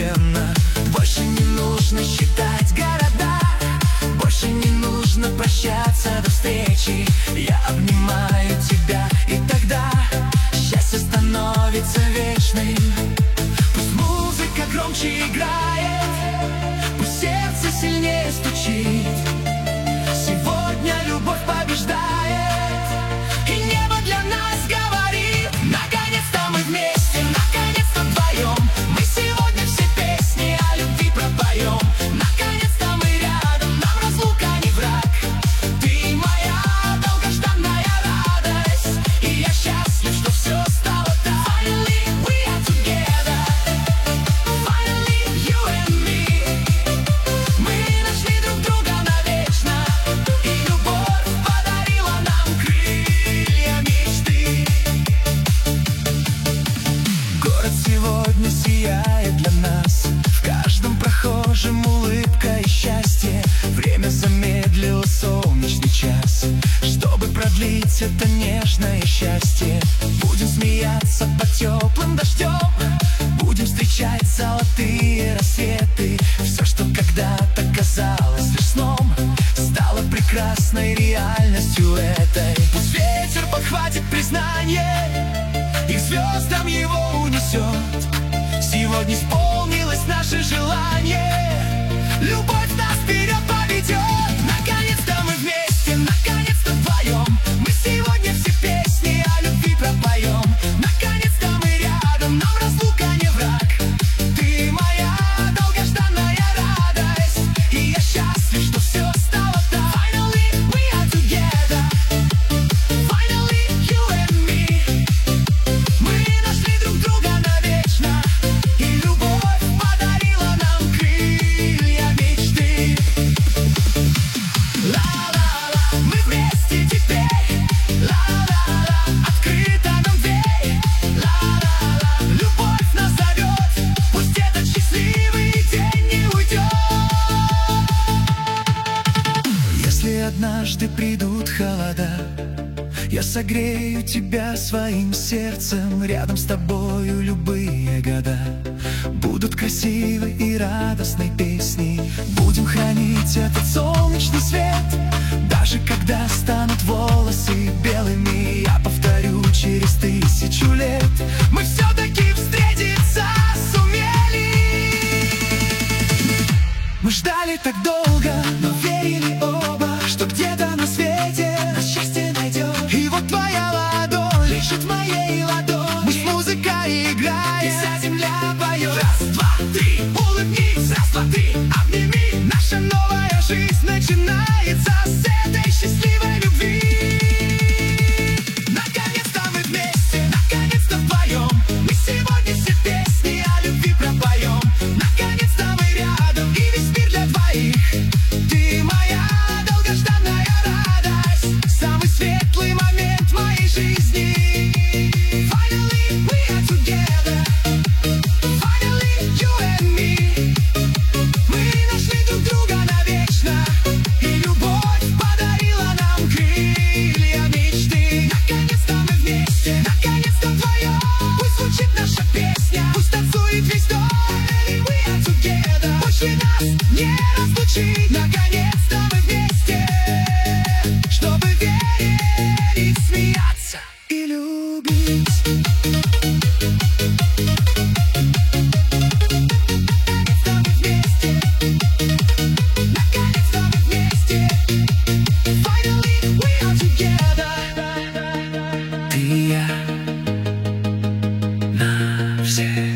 постепенно. Больше не нужно считать города, больше не нужно прощаться до встречи. Я обнимаю тебя, и тогда счастье становится вечным. Пусть музыка громче играет, пусть сердце сильнее стучит. Сегодня любовь побеждает, и небо для нас говорит: наконец-то мы вместе, наконец-то вдвоем. Мы сегодня все песни о любви пропоем. Наконец-то мы рядом, нам разлука не враг. Ты моя долгожданная радость, и я счастлив, что все стало так. Finally we are together, finally you and me. Мы нашли друг друга навечно, и любовь подарила нам крылья мечты. Город сегодня сияет для нас, в каждом прохожем улыбка и счастье. Время замедлило солнечный час, чтобы продлить это нежное счастье. Будем смеяться под теплым дождем, будем встречать золотые рассветы. Все, что когда-то казалось лишь сном, стало прекрасной реальностью этой. Пусть ветер подхватит признание, и к звездам его унесет. Сегодня исполнилось наше желание, любовь нас вперед поведет. Наконец-то мы вместе, наконец-то вдвоем. Мы сегодня все песни о любви пропоем. Наконец-то мы рядом, нам разлука не враг. Ты моя долгожданная радость, и я счастлив, что все стало так. Finally we are together, finally you and me. Мы нашли друг друга навечно, и любовь подарила нам крылья мечты. Ла-ла-ла, мы вместе теперь. Ла-ла-ла, открыта нам дверь. Ла-ла-ла, любовь нас зовет, пусть этот счастливый день не уйдет. Если однажды придут холода, я согрею тебя своим сердцем. Рядом с тобою любые года будут красивой и радостной песней. Будем хранить этот солнечный свет, даже когда станут волосы белыми. Я повторю через 1000 лет, мы все-таки встретиться сумели. Мы ждали так долго, но верили оба, что где-то на свете нас счастье найдет. И вот твоя ладонь лежит в моей ладони, мы с музыкой играем, и вся земля поет. Раз, два, три, улыбнись, раз, два, три, обними. Наша новая жизнь начинается с этой счастливой любви. Наконец-то мы вместе, наконец-то вдвоем. Мы сегодня все песни о любви пропоем. Наконец-то мы рядом, и весь мир для двоих. Ты моя долгожданная радость, самый светлый момент моей жизни. Finally we are together, finally you and me. Мы нашли друг друга навечно, и любовь подарила нам крылья мечты. Наконец-то мы вместе, наконец-то вдвоем. Пусть звучит наша песня, пусть танцует весь дом. Finally we are together, больше нас не разлучить. Наконец-то мы вместе, чтобы верить, смеяться и любить. Наконец-то мы вместе, наконец-то мы вместе. Finally we are together. Ты и я навсегда.